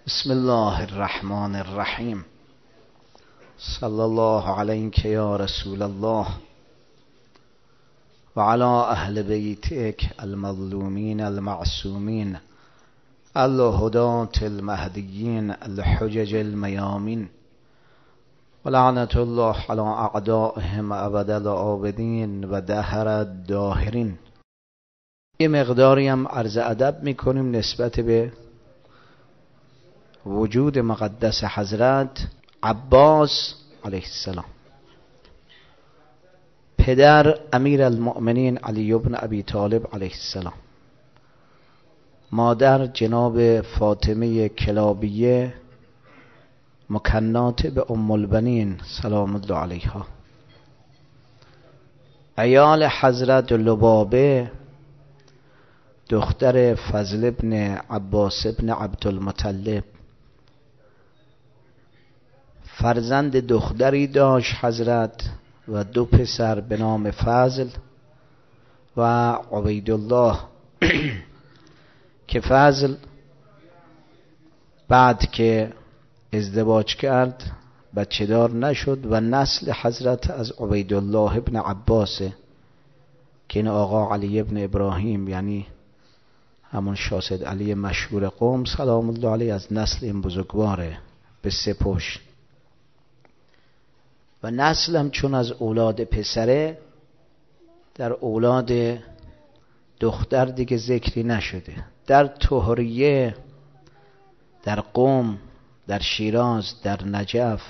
بسم الله الرحمن الرحیم. صلی الله علیک یا رسول الله و علی اهل بیتک المظلومین المعصومین الهداة المهدیین الحجج المیامین و لعنت الله علی اعدائهم ابد الآبدین و دهر الداهرین. یه مقداری هم عرض ادب میکنیم نسبت به وجود مقدس حضرت عباس علیه السلام، پدر امیر المؤمنین علی بن ابی طالب علیه السلام، مادر جناب فاطمه کلابیه مکنات به ام البنین سلام الله علیها، عیال حضرت لبابه دختر فضل ابن عباس ابن عبدالمطلب، فرزند دختری داشت حضرت و دو پسر به نام فضل و عبیدالله که فضل بعد که ازدواج کرد بچه دار نشد و نسل حضرت از عبیدالله ابن عباس که این آقا علی ابن ابراهیم یعنی همون شاهزاده علی مشهور قم سلام الله علیه از نسل این بزرگواره به سپوش و نسلم چون از اولاد پسره در اولاد دختر دیگه ذکری نشده. در طهریه، در قم، در شیراز، در نجف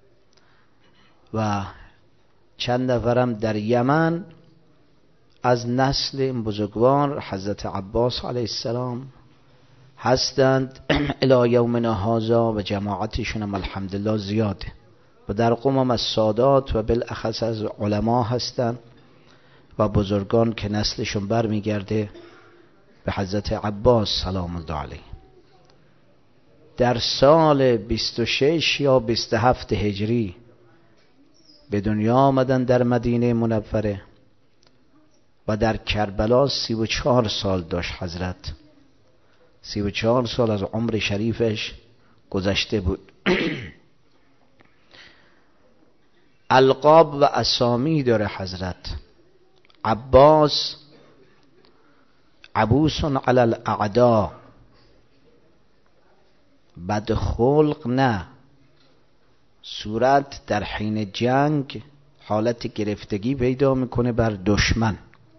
و چند نفرم در یمن از نسل این بزرگوار حضرت عباس علیه السلام هستند الی یومنا هذا و جماعتشون هم الحمدلله زیاده و در قم هم از سادات و بالاخص از علما هستند و بزرگان که نسلشون برمیگرده به حضرت عباس سلام الله علیه. در سال 26 یا 27 هجری به دنیا آمدن در مدینه منوره و در کربلا 34 سال داشت حضرت. 34 سال از عمر شریفش گذشته بود. القاب و اسامی داره حضرت. عباس عبوس علی الاعداء، بد خلق نه، صورت در حین جنگ حالت گرفتگی پیدا میکنه بر دشمن،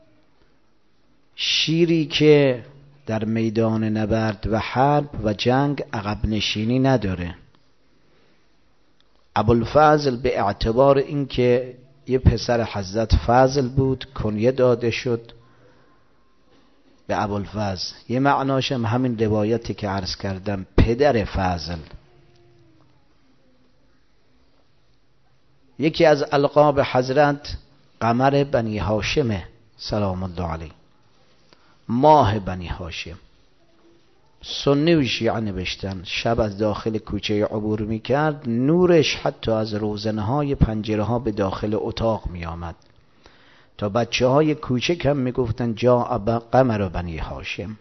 شیری که در میدان نبرد و حرب و جنگ عقب نشینی نداره. ابوالفضل به اعتبار اینکه یه پسر حضرت فضل بود کنیه داده شد به ابوالفضل. یه معناش هم همین روایتی که عرض کردم پدر فضل. یکی از القاب حضرت قمر بنی هاشمه سلام الله علیه، ماه بنی هاشم. سنی و شیعه نوشتن شب از داخل کوچه عبور میکرد، نورش حتی از روزنه های پنجره ها به داخل اتاق میآمد تا بچه های کوچک هم میگفتن جا قمر بنی هاشم.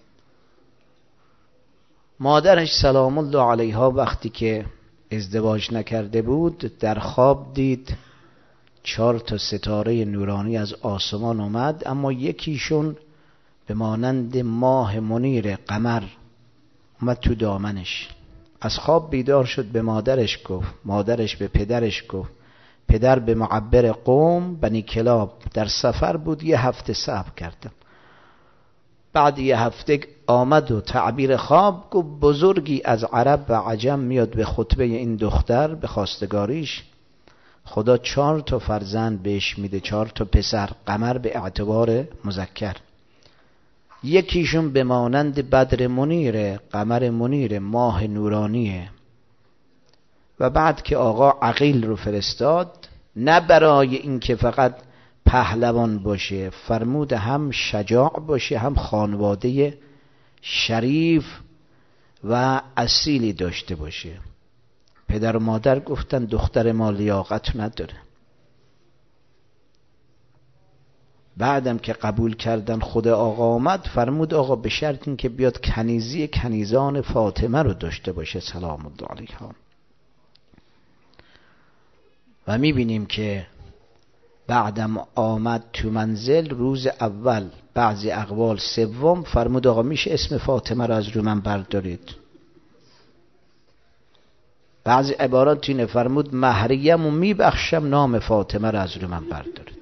مادرش سلام الله علیها وقتی که ازدواج نکرده بود در خواب دید 4 ستاره نورانی از آسمان اومد، اما یکیشون به مانند ماه منیر قمر اومد تو دامنش. از خواب بیدار شد، به مادرش گفت، مادرش به پدرش گفت. پدر به معبر قوم بنی کلاب در سفر بود، 1 هفته صبر کردم. بعد 1 هفته آمد و تعبیر خواب گفت بزرگی از عرب و عجم میاد به خطبه این دختر به خواستگاریش، خدا 4 فرزند بهش میده، 4 پسر، قمر به اعتبار مذکر. یکیشون به مانند بدر منیره، قمر منیر، ماه نورانیه. و بعد که آقا عقیل رو فرستاد نه برای اینکه فقط پهلوان باشه، فرمود هم شجاع باشه هم خانواده شریف و اصیلی داشته باشه. پدر و مادر گفتن دختر ما لیاقت نداره. بعدم که قبول کردن خود آقا آمد، فرمود آقا به شرط این که بیاد کنیزی کنیزان فاطمه رو داشته باشه سلام الله علیها. و میبینیم که بعدم آمد تو منزل، روز اول بعضی اقوال سوم فرمود آقا میشه اسم فاطمه رو از رو من بردارید. بعضی عبارات اینه فرمود مهریم و میبخشم، نام فاطمه رو از رو من بردارید.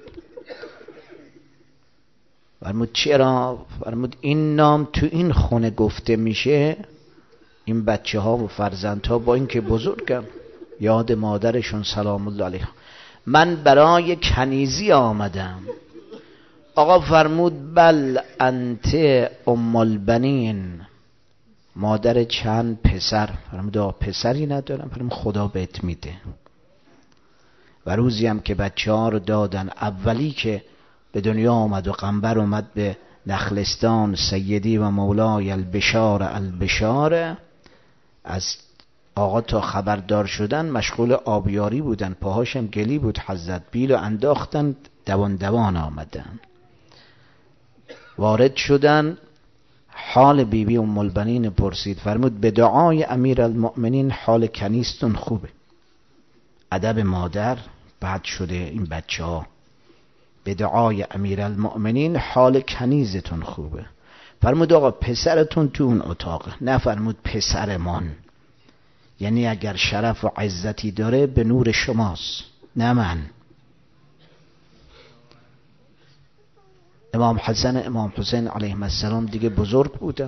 فرمود چرا؟ فرمود این نام تو این خونه گفته میشه، این بچه ها و فرزند ها با اینکه بزرگم یاد مادرشون سلام الله علیها، من برای کنیزی آمدم. آقا فرمود بل انت ام البنین، مادر چند پسر. فرمود آقا پسری ندارم. فرمود خدا بهت میده. و روزی هم که بچه ها رو دادن، اولی که به دنیا آمد و قنبر اومد به نخلستان، سیدی و مولای البشار، از آقا تا خبردار شدن مشغول آبیاری بودن، پاهاشم گلی بود، حضرت بیل و انداختن، دوان آمدن، وارد شدن، حال بیبی ام البنین پرسید. فرمود به دعای امیر المؤمنین حال کنیستون خوبه. ادب مادر بعد شده این بچه ها. به دعای امیر المؤمنین حال کنیزتون خوبه. فرمود آقا پسرتون تو اون اتاقه. نه فرمود پسرمان، یعنی اگر شرف و عزتی داره به نور شماست، نه من. امام حسن امام حسین علیهم السلام دیگه بزرگ بودن،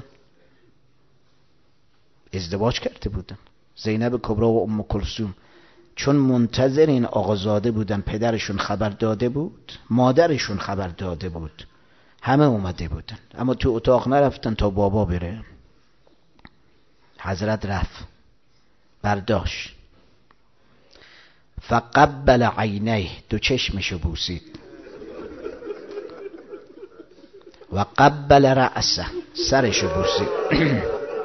ازدواج کرده بودن. زینب کبرا و ام کلثوم چون منتظر این آقازاده بودن، پدرشون خبر داده بود، مادرشون خبر داده بود، همه اومده بودن، اما تو اتاق نرفتن تا بابا بره. حضرت رفت، برداشت، فقبل عینیه، دو چشمشو بوسید، و قبل رأسه، سرشو بوسید،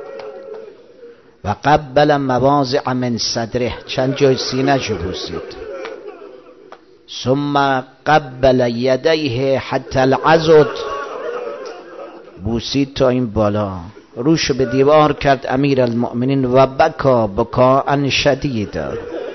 و قبل مواضع من صدره، چند جای سینه‌شو بوسید، ثم قبل یدیه حتی العضد، بوسید تا این بالا، روشو به دیوار کرد امیر المؤمنین و بکا بکاء شدیدا،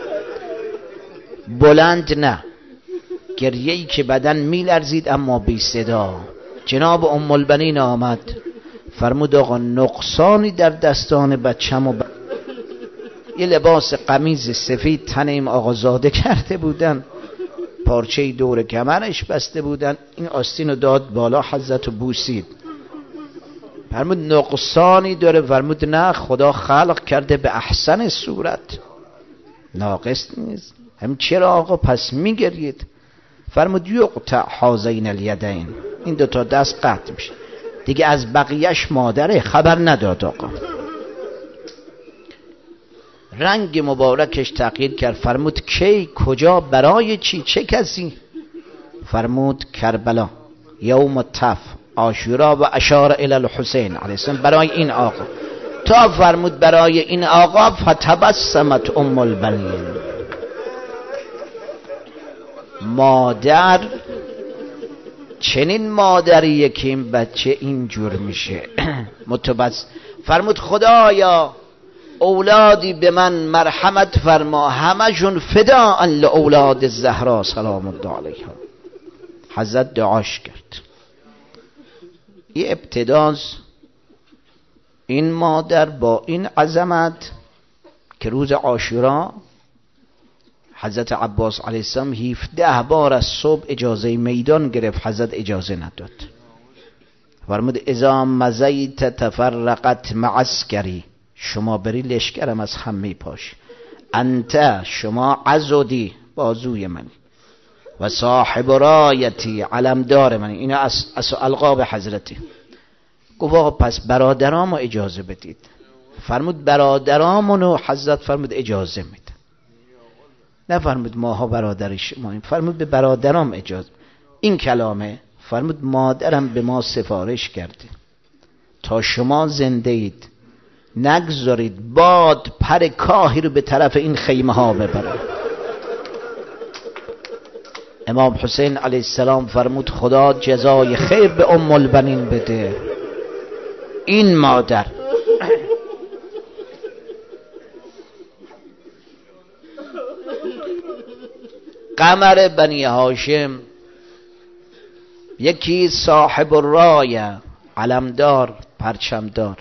بلند نه، گریه‌ای که بدن میلرزید اما بی صدا. جناب ام البنین آمد، فرمود آقا نقصانی در دستان بچه‌مو یه لباس قمیض سفید تن این آقازاده کرده بودن، پارچه دور کمرش بسته بودن، این آستین رو داد بالا، حضرت بوسید. فرمود نقصانی داره؟ فرمود نه، خدا خلق کرده به احسن صورت، ناقص نیست. هم چرا آقا پس میگرید؟ فرمود یقطع هذین الیدین، این دوتا دست قطع میشه دیگه، از بقیهش مادره خبر نداد. آقا رنگ مبارکش تغییر کرد. فرمود کی، کجا، برای چی، چه کسی؟ فرمود کربلا، یوم التف، عاشورا، و اشار الی الحسین علیه السلام، برای این آقا. تا فرمود برای این آقا، فتبسمت ام البنین، مادر چنین مادریه که این بچه اینجور میشه. فرمود خدایا اولادی به من مرحمت فرما، همشون فداء لاولاد الزهرا سلام الله علیها. حضرت دعاش کرد. این ابتداز این مادر با این عظمت که روز عاشورا حضرت عباس علیه السلام 17 بار از صبح اجازه میدان گرفت، حضرت اجازه نداد. فرمود اذا مزیت تفرقت معسکری، شما بری لشکرم از هم میپاش، انت شما عضدی، بازوی منی، و صاحب رایتی، علمدار منی. اینا از القاب حضرتی. گفت آقا پس برادرامو اجازه بدید. فرمود برادرامونو حضرت فرمود اجازه میده. نه فرمود ماها برادر شماییم، فرمود به برادرام اجازه. این کلامه. فرمود مادرم به ما سفارش کرده تا شما زنده اید نگذارید باد پر کاهی رو به طرف این خیمه ها ببره. امام حسین علیه السلام فرمود خدا جزای خیر به ام البنین بده. این مادر قمر بنی هاشم، یکی صاحب الرایه، علمدار، پرچمدار.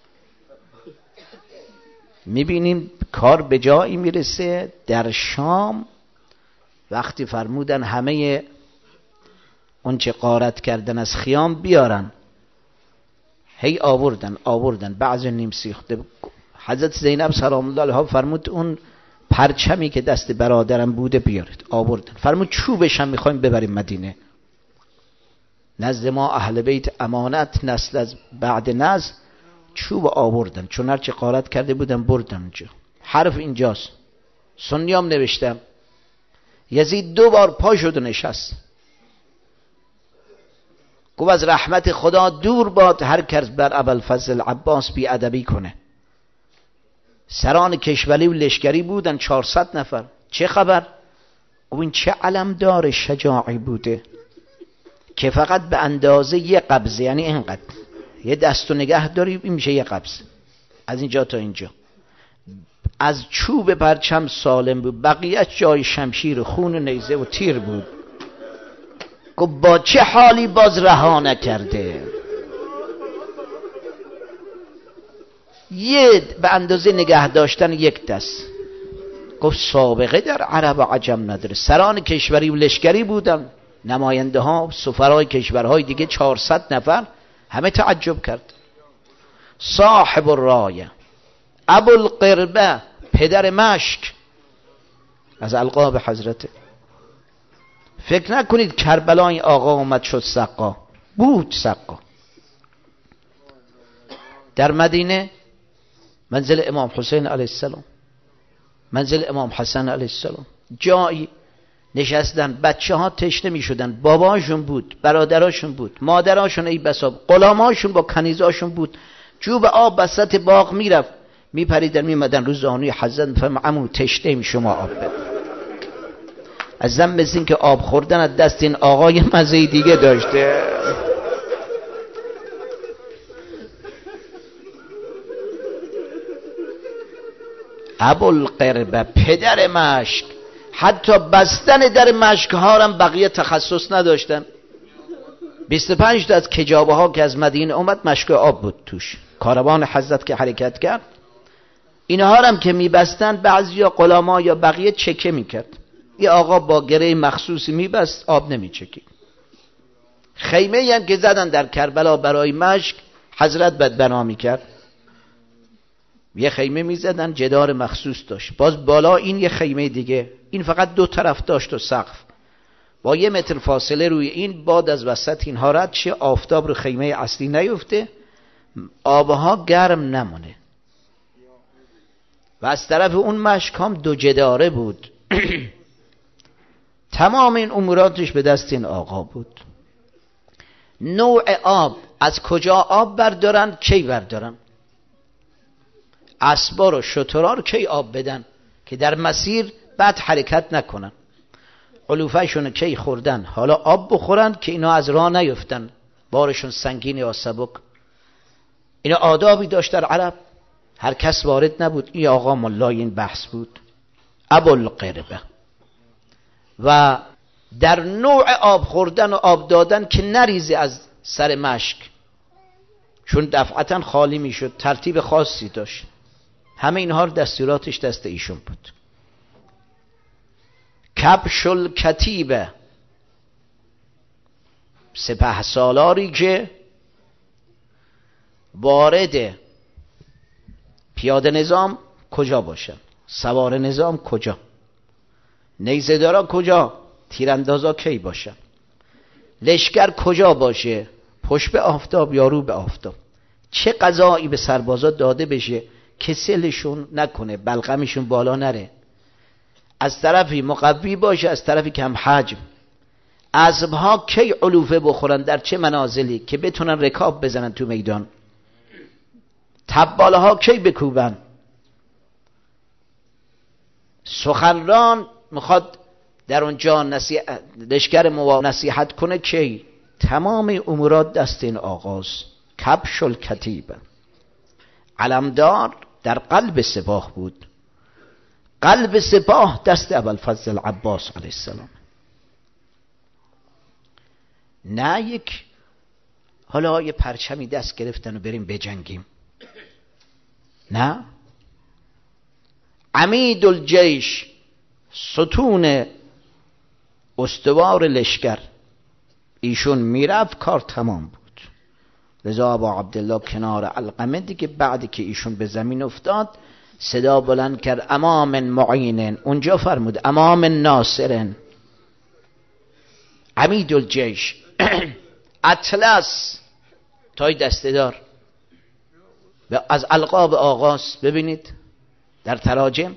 میبینیم کار به جایی میرسه در شام وقتی فرمودن همه اون چه غارت کردن از خیام بیارن، هی آوردن بعض نیم سیخته. حضرت زینب سلام الله علیها فرمود اون پرچمی که دست برادرم بوده بیارید. آوردن. فرمود چوبش هم میخوایم ببریم مدینه. نزد ما اهل بیت امانت، نسل از بعد نسل. چوب آوردن چون هرچی غارت کرده بودن بردن اونجا. حرف اینجاست. سنیام نوشتم یزید 2 بار پا شد و نشست. گفت از رحمت خدا دور باد هر کس بر ابوالفضل عباس بی ادبی کنه. سران کشوری و لشکری بودن 400 نفر. چه خبر؟ او این چه علمدار شجاعی بوده که فقط به اندازه یه قبضه، یعنی اینقدر یه دست و نگه داری این میشه یه قبضه، از اینجا تا اینجا، از چوب پرچم سالم بود، بقیه جای شمشیر خون و نیزه و تیر بود. گفت با چه حالی باز رها نکرده؟ یه به اندازه نگه داشتن یک دست. گفت سابقه در عرب و عجم نداره. سران کشوری و لشکری بودن، نماینده ها، سفرای کشورهای دیگه 400 نفر. همه تعجب کرد. صاحب الرایه، ابوالقربه، پدر مشک، از القاب حضرته. فکر نکنید کربلا این آقا اومد شد سقا. بود سقا. در مدینه منزل امام حسین علیه السلام، منزل امام حسن علیه السلام، جایی نشستن. بچه ها تشنه می شدن. باباشون بود، برادراشون بود، مادراشون ای بسا، غلاماشون با کنیزاشون بود. جوب آب وسط باغ میرفت، میپریدن میمدن روز زانوی حضرت میفرم عمو تشنه می شما آب بده. از زن مثل این که آب خوردن از دست این آقای مزه دیگه داشته. ابوالقربه، پدر مشک. حتی بستن در مشک ها هم بقیه تخصص نداشتن. 25 تا از کجابه ها که از مدینه اومد مشک آب بود توش. کاروان حضرت که حرکت کرد اینها هم که میبستن بعضی یا غلاما یا بقیه چکه میکرد. یه آقا با گره مخصوصی میبست، آب نمیچکید. خیمه هم که زدن در کربلا برای مشک، حضرت بدبنا میکرد. یه خیمه میزدن جدار مخصوص داشت، باز بالا این یه خیمه دیگه، این فقط 2 طرف داشت و سقف، با 1 متر فاصله روی این باد از وسط اینها رد شه، آفتاب رو خیمه اصلی نیفته، آبها گرم نمونه. و از طرف اون مشک هم 2 جداره بود. تمام این اموراتش به دست این آقا بود. نوع آب، از کجا آب بردارن، کی بردارن، اسبار و شترها رو کی آب بدن که در مسیر بعد حرکت نکنن، علوفهشون کی خوردن حالا آب بخورن که اینا از راه نیفتن، بارشون سنگین یا سبک. اینا آدابی داشت در عرب، هر کس وارد نبود. این آقا ملای این بحث بود، ابوالقربه. و در نوع آب خوردن و آب دادن که نریزه از سر مشک، چون دفعتا خالی میشد، ترتیب خاصی داشت. همه اینها رو دستوراتش دست ایشون بود. کبش الکتیبه، سپه سالاری که وارد پیاده نظام کجا باشن، سوار نظام کجا، نیزه دارا کجا، تیراندازا کی باشن، لشکر کجا باشه، پشت به آفتاب یا رو به آفتاب، چه غذایی به سربازا داده بشه که سلشون نکنه، بلغمشون بالا نره، از طرفی مقوی باشه، از طرفی کم حجم، اسبها کی علوفه بخورن، در چه منازلی که بتونن رکاب بزنن تو میدان، تباله ها کی بکوبن. سخنران میخواد در اونجا لشکر نصیحت کنه کی؟ تمام امورات دست این آقاست. کبش الکتیب، علمدار در قلب سپاه بود. قلب سپاه دست ابوالفضل العباس علیه السلام. نه یک حالا یه پرچمی دست گرفتن و بریم بجنگیم. نه، عمید الجیش، ستون استوار لشکر، ایشون میرفت کار تمام بود. لذا ابا عبدالله کنار علقمه دیگه بعدی که ایشون به زمین افتاد صدا بلند کرد امام معینن، اونجا فرمود امام ناصرن. عمید الجیش اطلس، تای دسته‌دار، از القاب آغاز ببینید در تراجم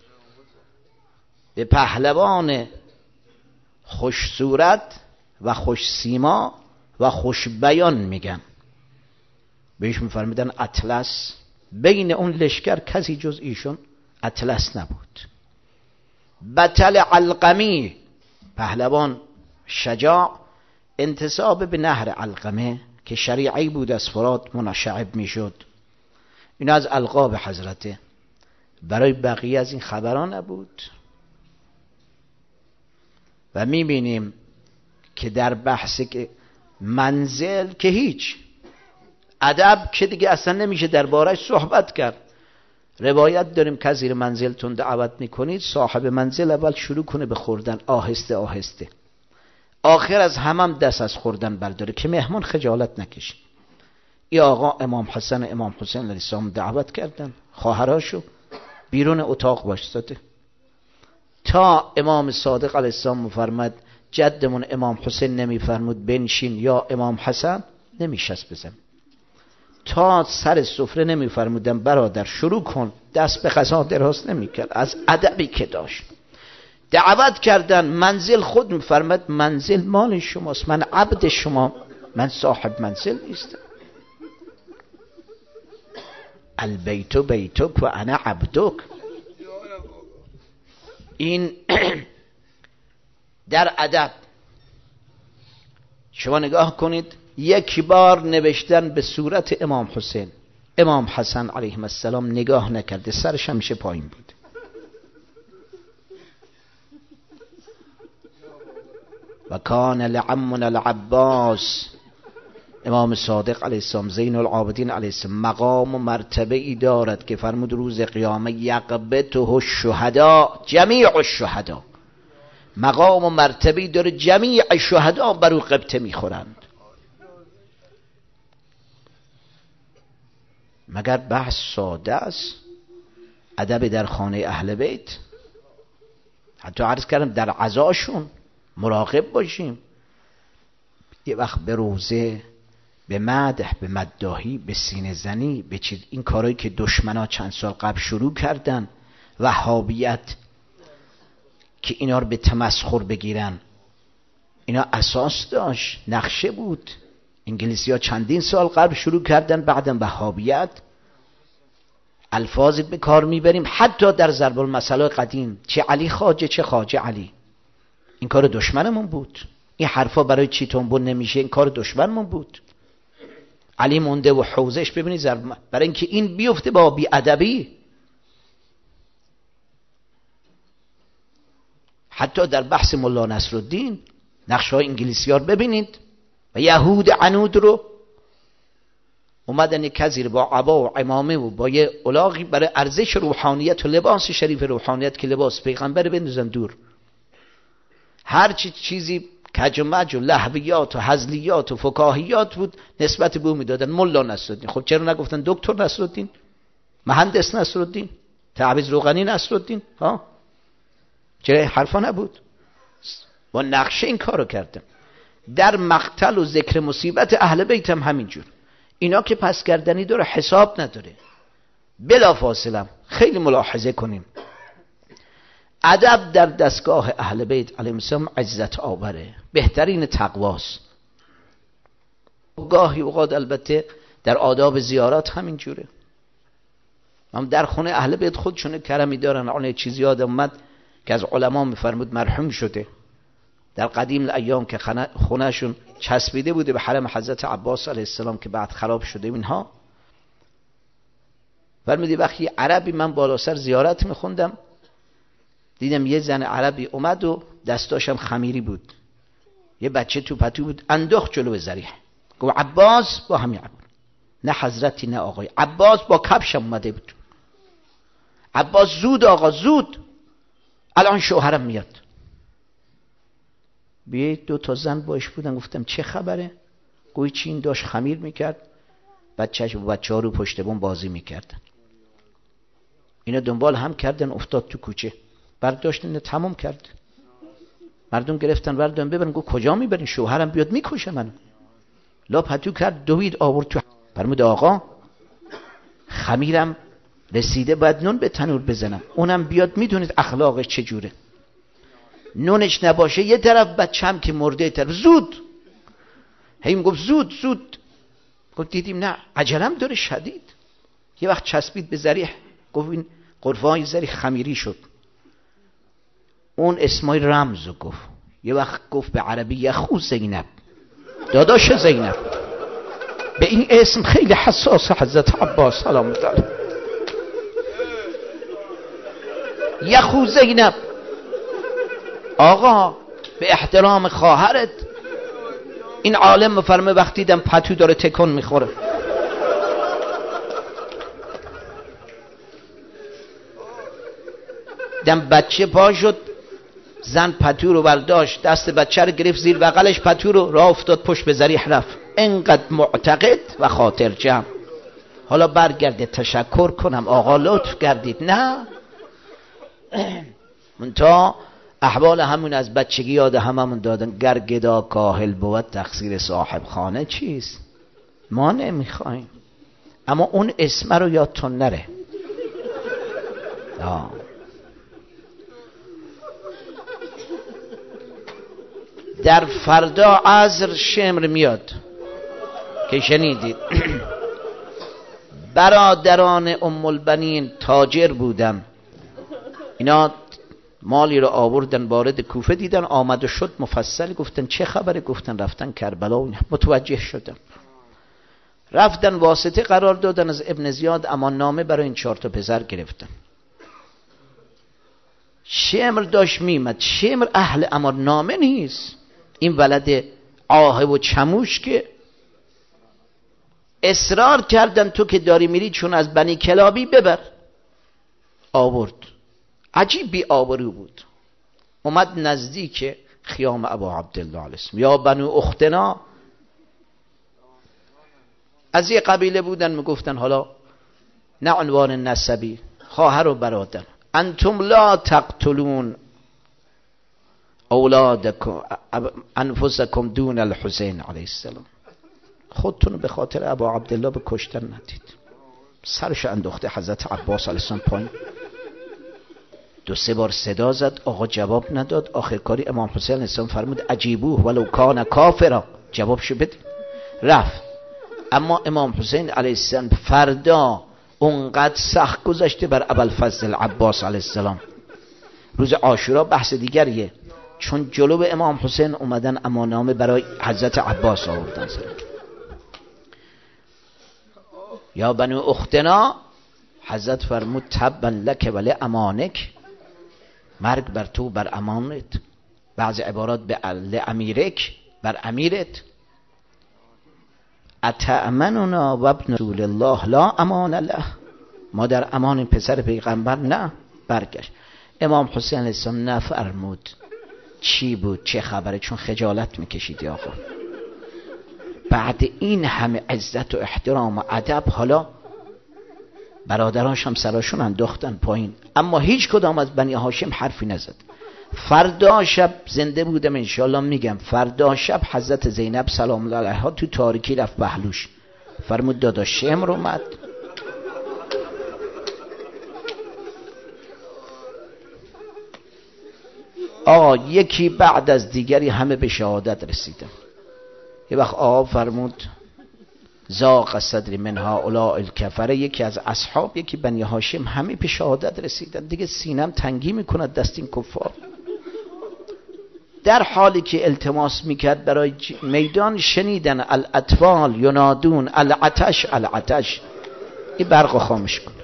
به پهلوان خوش صورت و خوش سیما و خوش بیان میگن. بهش میفرمیدن اطلس. بین اون لشکر کسی جز ایشون اطلس نبود. بطل علقمی، پهلوان شجاع، انتساب به نهر علقمه که شریعی بود از فرات منشعب میشد. این از القاب حضرته. برای بقیه از این خبران نبود. و میبینیم که در بحث منزل که هیچ ادب که دیگه اصلا نمیشه دربارش صحبت کرد. روایت داریم که زیر منزلتون دعوت میکنید صاحب منزل اول شروع کنه به خوردن آهسته آهسته، آخر از هم دست از خوردن برداره که مهمان خجالت نکشه. ای آقا امام حسن امام حسین علیه السلام دعوت کردن، خواهراشو بیرون اتاق باشسته تا امام صادق علیه السلام مفرمد جدمون امام حسین نمیفرمود بنشین یا امام حسن نمیشست بزن، تا سر سفره نمیفرمودن برادر شروع کن، دست به غذا دراز نمیکرد از ادبی که داشت. دعوت کردن منزل، خود میفرماد منزل مال شماست، من عبد شما، من صاحب منزل نیستم. البیت بیتک و انا عبدک. این در ادب شما نگاه کنید، یک بار نوشتن به صورت امام حسین، امام حسن علیه السلام نگاه نکرده، سرش همیشه پایین بود. و کان لعمنا العباس، امام صادق علیه السلام زین العابدین علیه السلام مقام و مرتبه ای دارد که فرمود روز قیامت یقبته الشهدا جمیع الشهدا، مقام و مرتبه ای داره جمیع شهدا بر او قبطه میخورند. مگر بحث ساده است؟ ادب در خانه اهل بیت. حتی عرض کردم در عزاشون مراقب باشیم. یه وقت به روزه، به مدح، به مداحی، به سینه زنی، به چیز، این کارهایی که دشمنا چند سال قبل شروع کردن، وهابیت، که اینا رو به تمسخر بگیرن، اینا اساس داشت، نقشه بود. انگلیسی ها چندین سال قبل شروع کردن، بعدم وهابیت. الفاظی به کار میبریم حتی در ضرب المثل قدیم، چه علی خواجه چه خواجه علی، این کار دشمنمون بود. این حرفا برای چی تنبون نمیشه؟ این کار دشمنمون بود. علی مونده و حوزش ببینید ضرب، برای اینکه این بیفته با بی ادبی. حتی در بحث مولا نصرالدین نقشه های انگلیسی ها رو ببینید، و یهود عنود رو اومدن کزیر با عبا و عمامه و با یه الاغی برای ارزش روحانیت و لباس شریف روحانیت که لباس پیغمبر بندازن دور. هر چیزی کج و مج و لهویات و هزلیات و فکاهیات بود نسبت به او میدادن مولا نصرالدین. خب چرا نگفتن دکتر نصرالدین، مهندس نصرالدین، تعویض روغنی نصرالدین؟ ها چرا حرفا نبود؟ با نقشه این کارو کردن. در مقتل و ذکر مصیبت اهل بیت هم همینجور. اینا که پس کردنی داره، حساب نداره. بلا فاصله خیلی ملاحظه کنیم، ادب در دستگاه اهل بیت علیهم السلام عزت آوره، بهترین تقواست. گاهی اوقات البته در آداب زیارات همین جوره. هم در خونه اهل بیت خودشون کرمی دارن. آن چیزی یادم اومد که از علما میفرمود مرحوم شده، در قدیم ایام که خونهشون چسبیده بوده به حرم حضرت عباس علیه السلام که بعد خراب شده اینها، فرمودی وقتی عربی من بالا سر زیارت میخوندم دیدم یه زن عربی اومد و دستاشم خمیری بود، یه بچه تو پتو بود، انداخت جلو ذریح، گفت عباس با همین عباس، نه حضرتی نه آقای عباس با کفشم اومده بود، عباس زود آقا زود الان شوهرم میاد. بیایید 2 تا زن باش بودن، گفتم چه خبره؟ گوی چین داشت خمیر میکرد، بچه‌ش با بچه‌ها رو پشت بوم بازی میکردن، اینا دنبال هم کردن، افتاد تو کوچه، برداشتن تمام کرد، مردم گرفتن بردن ببرن، گفت کجا میبرین؟ شوهرم بیاد میکشه منو. لا پتو کرد دوید آورد تو، فرمود آقا خمیرم رسیده باید نون به تنور بزنم، اونم بیاد میدونید اخلاقش چجوره، نونش نباشه یه طرف بچم که مرده طرف، زود هیم گفت زود زود، گفت دیدیم نه عجلم داره شدید، یه وقت چسبید به ذریح، گفت این قرفای ذریح خمیری شد، اون اسمای رمزو گفت، یه وقت گفت به عربی یخو زینب، داداش زینب، به این اسم خیلی حساس حضرت عباس سلام الله علیه، یخو زینب، آقا به احترام خواهرت. این عالم مفرمه وقتی دیدم پتو داره تکون میخوره، دم بچه پا شد، زن پتو رو برداشت، دست بچه رو گرفت زیر بغلش، پتو رو راه افتاد پشت به ذریح رفت، انقدر معتقد و خاطر جمع. حالا برگرده تشکر کنم آقا لطف کردید، نه منتها احوال همون از بچگی یاد هممون دادن، گر گدا کاهل بود تقصیر صاحب خانه چیست، ما نمیخوایم، اما اون اسم رو یادتون نره. در فردا عصر شمر میاد که شنیدید برادران ام البنین تاجر بودن، اینا مالی رو آوردن وارد کوفه دیدن، آمد و شد مفصل، گفتن چه خبره؟ گفتن رفتن کربلا و متوجه شدن، رفتن واسطه قرار دادن از ابن زیاد امان نامه برای این 4 تا پسر گرفتن. شمر داشت میمد، شمر اهل امان نامه نیست، این ولد آه و چموش که اصرار کردن تو که داری میری چون از بنی کلابی ببر، آورد، عجیب بی آبرو بود، اومد نزدیک خیام ابا عبدالله علیه السلام، یا بنو اختنا، از یه قبیله بودن، میگفتن حالا نه عنوان نسبی، خواهر و برادر، انتم لا تقتلون اولادکم انفسکم دون الحسین علیه السلام، خودتون به خاطر ابا عبدالله به کشتن ندید. سرش انداخته حضرت عباس علیه السلام پایین، 2-3 بار صدا زد، آقا جواب نداد، آخر کاری امام حسین علیه السلام فرمود عجیبوه ولو کان کافرا، جوابشو بده، رفت. اما امام حسین علیه السلام فردا اونقدر سخت گذشته بر ابوالفضل عباس علیه السلام، روز عاشورا بحث دیگریه، چون جلو به امام حسین اومدن امانامه برای حضرت عباس آوردن، یا بنو اختنا، حضرت فرمود تبا لک ولی امانک، مرگ بر تو بر امانت، بعض عبارات به امیرک، بر امیرت، اتأمننا و ابن رسول الله لا امان له، ما در امان این پسر پیغمبر نه. برگشت امام حسین علیه السلام نفرمود چی بود چه خبره، چون خجالت میکشید آقا، بعد این همه عزت و احترام و ادب، حالا برادرانش هم سراشون انداختن پایین، اما هیچ کدام از بنی هاشم حرفی نزد. فردا شب زنده بودم انشالله میگم، فردا شب حضرت زینب سلام الله علیها تو تاریکی رفت بهلوش، فرمود داداش شمر اومد. آقا یکی بعد از دیگری همه به شهادت رسیدن. یه وقت آقا فرمود ضاق صدری من هؤلاء الکفره، یکی از اصحاب، یکی بنی هاشم، همه به شهادت رسیدن، دیگه سینم تنگی میکند دست این کفار. در حالی که التماس میکرد برای میدان، شنیدن الاطفال ینادون العطش العطش، این برق خاموش کن.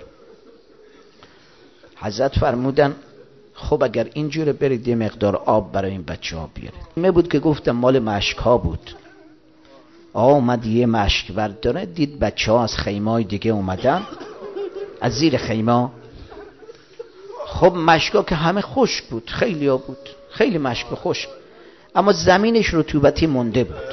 حضرت فرمودن خب اگر اینجوره برید یه مقدار آب برای این بچه ها بیارید. می بود که گفتم مال مشک ها بود. اومد یه مشک برداره، دید بچه ها از خیمه های دیگه اومدن، از زیر خیمه. خب مشکا که همه خشک بود، خیلی ها بود، خیلی مشک خشک، اما زمینش رطوبتی مونده بود.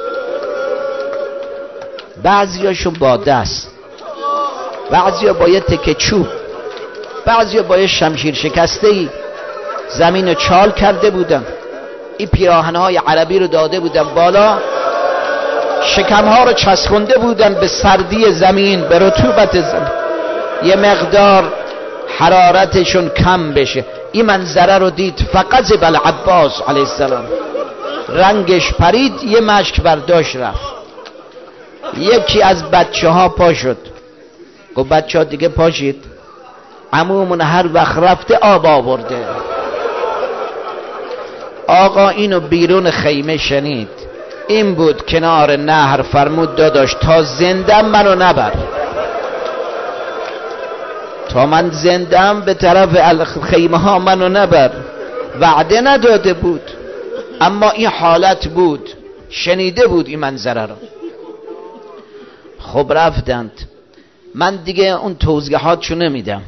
بعضیاشون با دست، بعضیا با یه تکه چوب، بعضیا با یه شمشیر شکسته‌ای زمین رو چال کرده بودن. این پیراهن‌های عربی رو داده بودن بالا، شکم‌ها رو چسبونده بودن به سردی زمین، به رطوبت زمین، یه مقدار حرارتشون کم بشه. این منظره رو دید، فغضب العباس علیه السلام، رنگش پرید، یه مشک برداشت رفت. یکی از بچه ها پا شد، گفت بچه ها دیگه پاشید، عمومون هر وقت رفته آب آورده. آقا اینو بیرون خیمه شنید، این بود کنار نهر، فرمود داداش تا زندم منو نبر، تا من زندم به طرف خیمه ها منو نبر. وعده نداده بود اما این حالت بود، شنیده بود این منظره رو. خب رفتند. من دیگه اون توضیحاتشو نمیدم.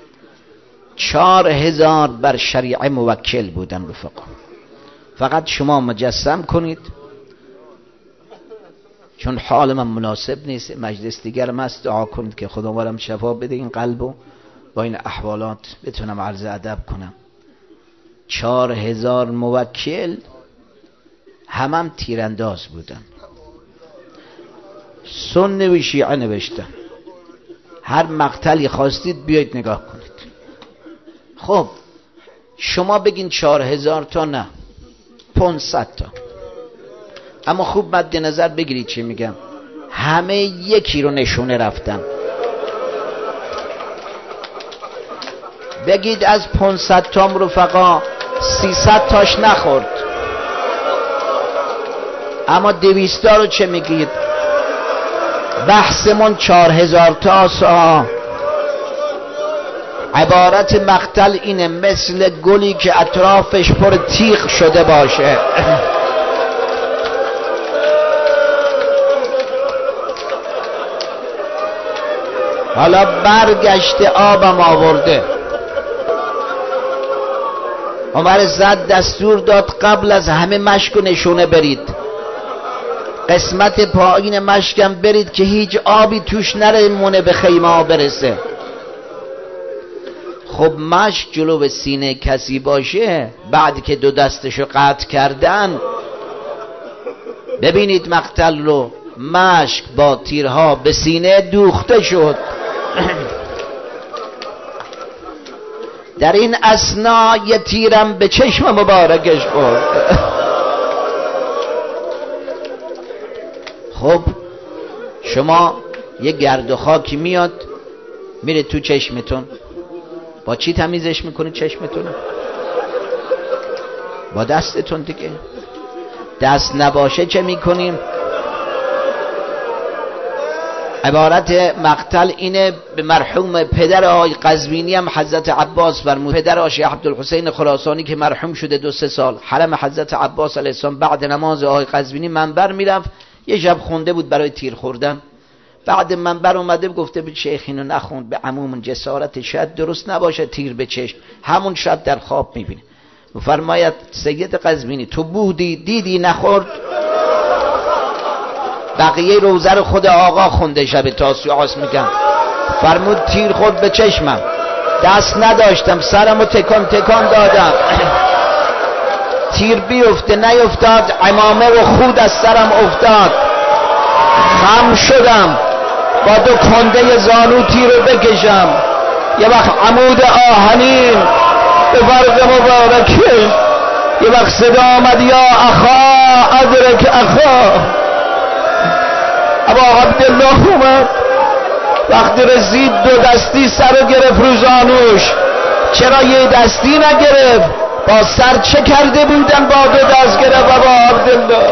4000 بر شریعه موکل بودن رفقا. فقط شما مجسم کنید، چون حال من مناسب نیست، مجلس دیگر مست، دعا کنید که خدا برام شفا بده این قلبو با این احوالات بتونم عرض ادب کنم. 4000 موکل همم تیرانداز بودن، سنی و شیعه نوشتن، هر مقتلی خواستید بیایید نگاه کنید. خب شما بگین 4000 تا، نه 500 تا، اما خوب مد نظر بگیرید چی میگم. همه یکی رو نشونه رفتن. بگید از 500 تام رفقا 300 تاش نخورد، اما 200 تا رو چه میگید؟ بحثمون 4000 تا. عبارت مقتل اینه، مثل گلی که اطرافش پر تیغ شده باشه. حالا برگشته آبم آورده. عمر زد دستور داد قبل از همه مشک و نشونه برید، قسمت پایین مشکم برید که هیچ آبی توش نره مونه به خیمه ها برسه. خب مشک جلو به سینه کسی باشه، بعد که 2 دستشو قطع کردن، ببینید مقتل رو، مشک با تیرها به سینه دوخته شد. در این اثنا یه تیرم به چشم مبارکش خورد. خب شما یه گرد و خاکی میاد میره تو چشمتون، با چی تمیزش میکنید چشمتون؟ با دستتون دیگه. دست نباشه چه میکنیم؟ عبارت مقتل اینه. به مرحوم پدر آقای قزوینی هم حضرت عباس فرمود، پدر آقای عبدالحسین خراسانی که مرحوم شده 2-3 سال، حرم حضرت عباس علیه السلام، بعد نماز آقای قزوینی منبر میرفت، یه شب خونده بود برای تیر خوردن، بعد منبر اومده گفته به شیخ اینو نخوند، به عموم جسارت شاید درست نباشه تیر به چشم. همون شب در خواب میبینه. فرماید سید قزوینی تو بودی دیدی نخورد؟ بقیه روزه رو خود آقا خونده شب تاسوعاست میگم. فرمود تیر خورد به چشمم، دست نداشتم، سرمو تکان تکان دادم، تیر بیفته نیفتاد، عمامه و خود از سرم افتاد، خم شدم با 2 کنده زانو تیر رو بکشم. یه وقت عمود آهنین به فرق مبارکه، یه وقت صدا آمد یا اخا ادرک اخا. ابا عبدالله اومد، وقتی رسید دو دستی سر رو گرفت رو زانوش. چرا یه دستی نگرفت؟ با سر چه کرده بودن با دو دست گرفت ابا عبدالله؟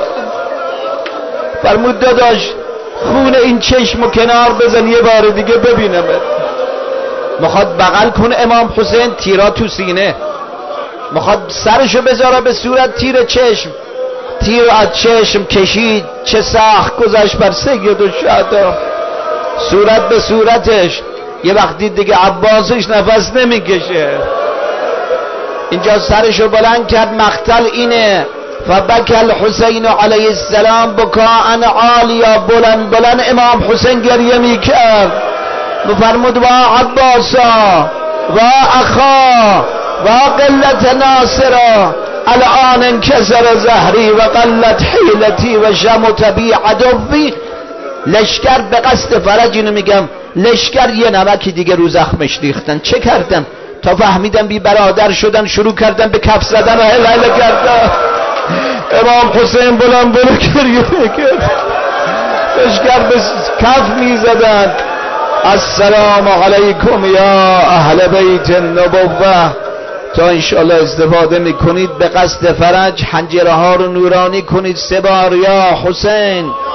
فرمود داداش خون این چشمو کنار بزن یه بار دیگه ببینم. میخواد بغل کنه امام حسین، تیرا تو سینه، میخواد سرشو بذاره به صورت تیر چشم، تیر از چشم کشید، چه سخت گذشت بر سید الشهدا، صورت به صورتش. یه وقتی دیگه عباسش نفس نمیکشه، اینجا سرشو بلند کرد. مقتل اینه، فبکى الحسین علیه السلام بکاء عالیا، بلند بلند امام حسین گریه میکرد. فرمود و عباسا و اخا و قلت ناصرا الان انکسر زهری و قلت حیلتی و شمت بی عدوی. لشکر به قصد فرج، اینو میگم، لشکر یه نمکی دیگه رو زخمش ریختن. چه کردن؟ تا فهمیدن بی برادر شدن، شروع کردن به کف زدن و هل هل کردن. امام حسین بلند بلند گریه کرد، لشکر به کف میزدن. السلام علیکم یا اهل بیت النبوه. تا انشاءالله استفاده میکنید به قصد فرج، حنجره ها رو نورانی کنید 3 بار یا حسین.